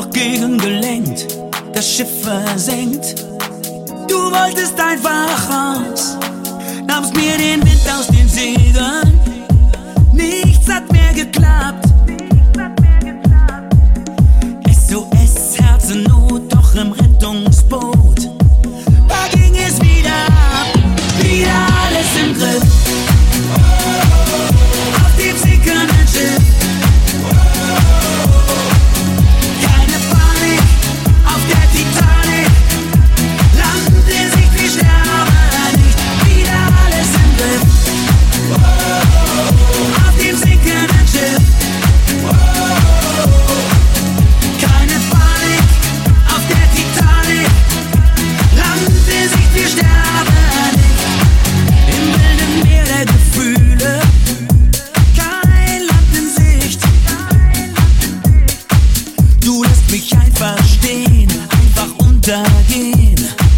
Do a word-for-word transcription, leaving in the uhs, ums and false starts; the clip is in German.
noch gegengelenkt, das Schiff versenkt. Du wolltest einfach raus, nahmst mir den Wind aus den Segeln. Nichts hat mehr geklappt. S O S, Herzennot, doch im Rettungsboot. Da ging es wieder ab, wieder alles im Griff. Auf dem sinkenden Schiff. Keine Panik auf der Titanic. Landen wir sich, wir sterben nicht. Wieder alles im Griff. Auf dem sinkenden Schiff. Keine Panik auf der Titanic. Landen wir sich, wir sterben nicht. Im wilden Meer der Gefühle. Kein Land in Sicht. Du lässt mich einfach stehen, einfach untergehen.